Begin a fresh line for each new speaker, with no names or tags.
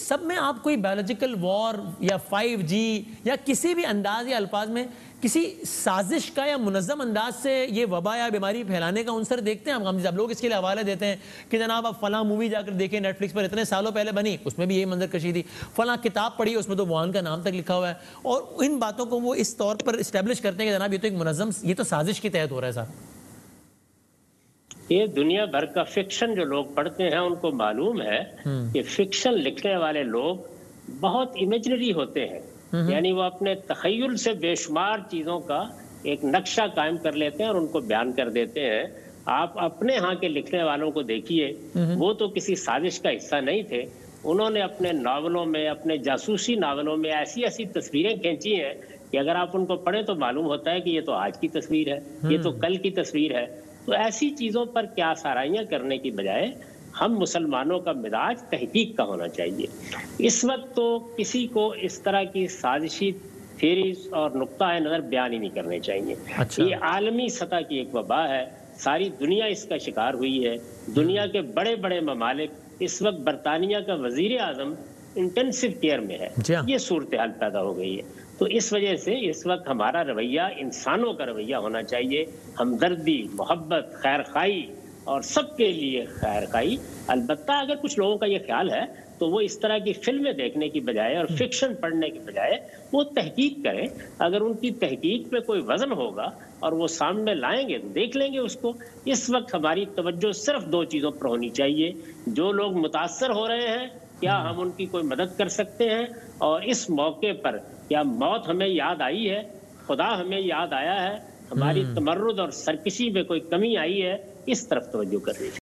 سب میں آپ کوئی بایولوجیکل وار یا 5G یا کسی بھی انداز یا الفاظ میں کسی سازش کا یا منظم انداز سے یہ وبا یا بیماری پھیلانے کا عنصر دیکھتے ہیں آپ؟ لوگ اس کے لیے حوالے دیتے ہیں کہ جناب آپ فلاں مووی جا کر دیکھیں نیٹ فلکس پر اتنے سالوں پہلے بنی، اس میں بھی یہی منظر کشی تھی، فلاں کتاب پڑھی اس میں تو ووہان کا نام تک لکھا ہوا ہے، اور ان باتوں کو وہ اس طور پر اسٹیبلش کرتے ہیں کہ جناب یہ تو ایک منظم، یہ تو سازش کے تحت ہو رہا ہے صاحب۔
یہ دنیا بھر کا فکشن جو لوگ پڑھتے ہیں ان کو معلوم ہے کہ فکشن لکھنے والے لوگ بہت امیجنری ہوتے ہیں، یعنی وہ اپنے تخیل سے بے شمار چیزوں کا ایک نقشہ قائم کر لیتے ہیں اور ان کو بیان کر دیتے ہیں۔ آپ اپنے ہاں کے لکھنے والوں کو دیکھیے، وہ تو کسی سازش کا حصہ نہیں تھے، انہوں نے اپنے ناولوں میں، اپنے جاسوسی ناولوں میں ایسی ایسی تصویریں کھینچی ہیں کہ اگر آپ ان کو پڑھیں تو معلوم ہوتا ہے کہ یہ تو آج کی تصویر ہے، یہ تو کل کی تصویر ہے۔ تو ایسی چیزوں پر کیا سرائیاں کرنے کی بجائے ہم مسلمانوں کا مزاج تحقیق کا ہونا چاہیے۔ اس وقت تو کسی کو اس طرح کی سازشی تھیریز اور نقطہ نظر بیان ہی نہیں کرنے چاہیے۔ یہ عالمی سطح کی ایک وبا ہے، ساری دنیا اس کا شکار ہوئی ہے۔ دنیا کے بڑے بڑے ممالک، اس وقت برطانیہ کا وزیر اعظم انٹینسو کیئر میں ہے، یہ صورتحال پیدا ہو گئی ہے۔ تو اس وجہ سے اس وقت ہمارا رویہ انسانوں کا رویہ ہونا چاہیے، ہمدردی، محبت، خیر خواہی اور سب کے لیے خیر خواہی۔ البتہ اگر کچھ لوگوں کا یہ خیال ہے تو وہ اس طرح کی فلمیں دیکھنے کی بجائے اور فکشن پڑھنے کی بجائے وہ تحقیق کریں۔ اگر ان کی تحقیق میں کوئی وزن ہوگا اور وہ سامنے لائیں گے تو دیکھ لیں گے اس کو۔ اس وقت ہماری توجہ صرف دو چیزوں پر ہونی چاہیے: جو لوگ متاثر ہو رہے ہیں کیا ہم ان کی کوئی مدد کر سکتے ہیں، اور اس موقع پر کیا موت ہمیں یاد آئی ہے، خدا ہمیں یاد آیا ہے، ہماری تمرد اور سرکشی میں کوئی کمی آئی ہے، اس طرف توجہ کرنی چاہیے۔